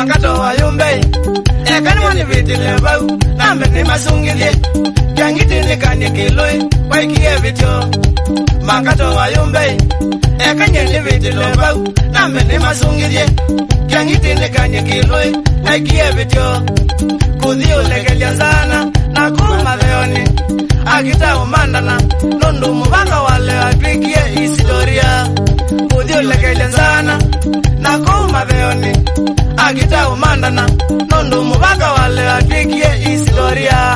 makato wa yumbe ekani mwani viti lebau nambe ni masungilye jangiti ni kanye kiloi waikie vityo makato wa yumbe ekanye ni viti lebau nambe ni masungilye jangiti ni kanye kiloi waikie vityo kudhiyo legelya sana na kuma leoni akita umandana nundu mubanga wale apikie historia kudhiyo legelya sana na kuma leoni akita umandana nundu mubanga wale apikie historia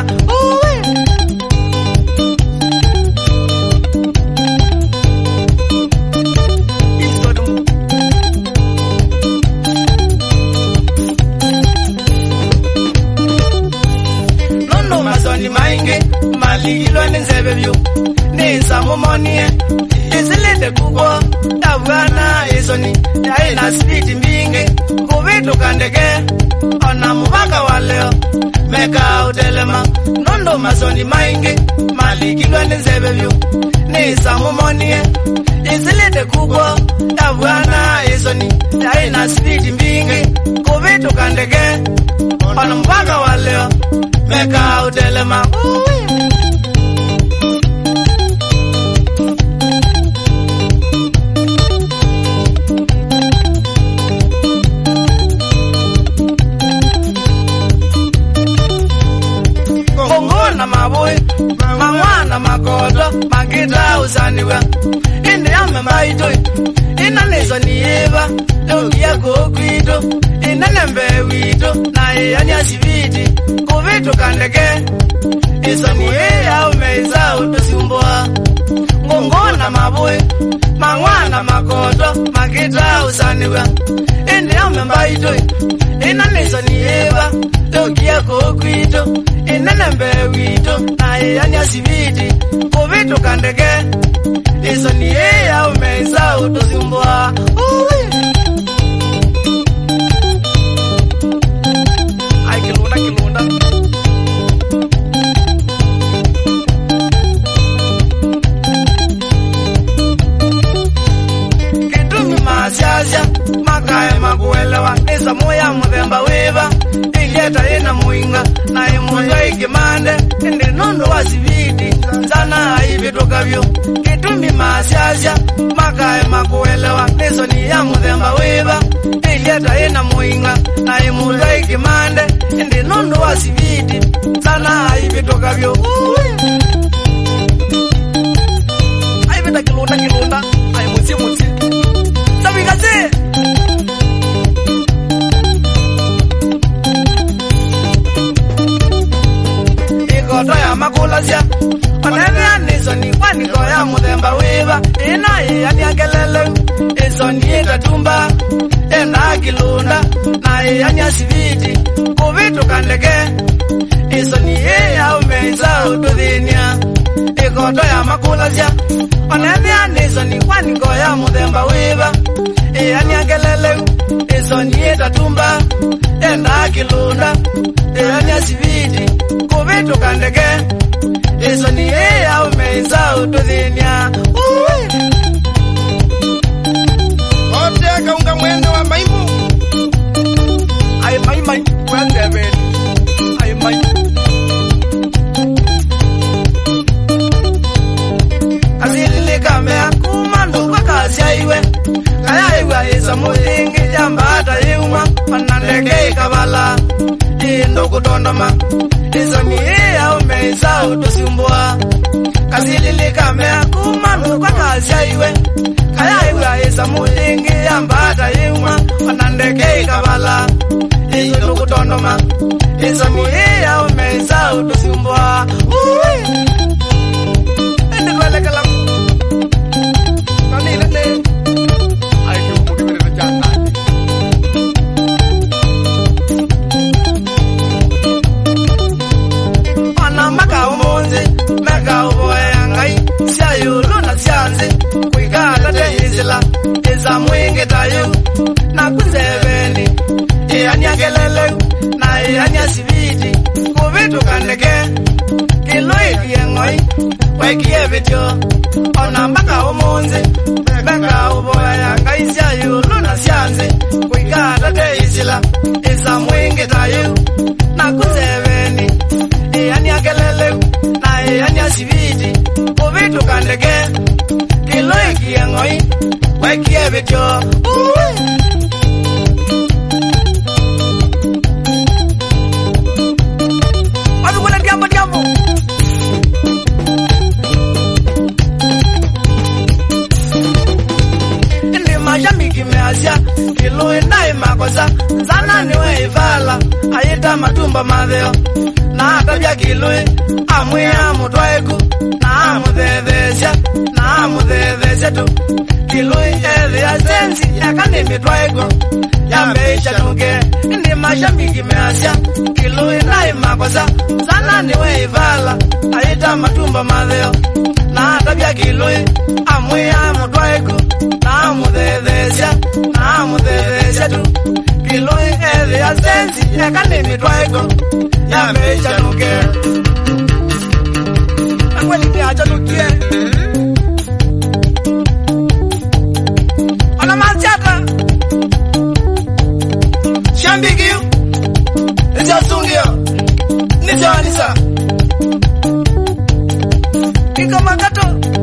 nundu masoni maingi maligilwa nzebebyu nisa mumonie isilete kubwa tabwana isoni yaina spiti mbingi kuvitu kandege ona mubanga wa leo meka utelema nondo masoni maingi maligilwa nzebebyu nisa mumonie isilete kubwa tabwana isoni yaina spiti mbingi kuvitu kandege ona mubanga wa leo meka utelema Kongona maboy mangwana makoto magita usaniwa indi ame maito inanizo nieva logia kokwito inanembe wito na yanya siviti kuvitu kandege isoni ya umeiza utusiumboa Kongona maboy mangwana makoto magita usaniwa indi ame maito inanizo nieva logia kokwito inanembe wito na yanya siviti kuvitu kandege isoni ya umeiza utusiumboa kilunda kitumi masyasia makae makuelewa nisa moya muthemba wiva ileta ina muinga na imuyo ikimande indi nundu wa siviti sana aivitukavyo kitumi masyasia makae makuelewa nisoni ya muthemba wiva ileta ina muinga na imuyo ikimande indi nundu wa siviti sana aivitukavyo aivita kilunda aimuti sabikaze ikoto ya makulasya onene nisoni kwaniko ya muthemba wiva ina iyaniakelele isoni itatumba enda kilunda na iyanya siviti kuvitu kandege isoni ya umeiza ututhinia ikoto ya makulasya onene nisoni kwaniko ya muthemba wiva iyaniakelele isoni itatumba enda kilunda iyanya siviti kuvitu kandege isoni ya umeiza ututhinia oteka unga mwende wa maimu ai mai kwende beni ai mai azili kamea kumando kwa kasi aiwe kaya iwe isa mulingi jambata iuma manandege kabala indo kutondoma isoni ya umeiza utusimbua kazili kamea kumando kwa kasi aiwe kaya iwe isa mulingi jambata iuma manandege kabala indo kutondoma isoni ya umeiza utusimbua ende kwele kalamu kani nene aikiu mukibirita jatani ana maka umonzi meka uboya ngai syayulu na syanzi kwikala teizila iza mwingi tayu na kunzeveni iyaniakelele na iyaniasiviti kuvitu kandeke kiloikie ng'oi wekie vityo ona mpaka umunzi meka uboya ngai syayulu na sianze kuikata teisila isa mwingi tayu na kuzeveni yani akelele na yani asiviti uvitu kandeke kilo ikiengoi wekie vityo wazukule diambo Majamiki measya kilo indai makosa sana niwe ivala ayita matumba matheo na atabia kilo amwe amutwaiku na amuthethesya tu kilo ethe ya sensi yakanimi twaiku ya meisha tuke ndi majamiki measya kilo indai makosa sana niwe ivala ayita matumba matheo na atabia kilo amwe amutwaiku amuthethesya tu kilo ethe ya sensi yakanimi twaiko ya meisha nuke akwelike acha nukie ona masiata shambikiu nisasungio nisanisa iko makato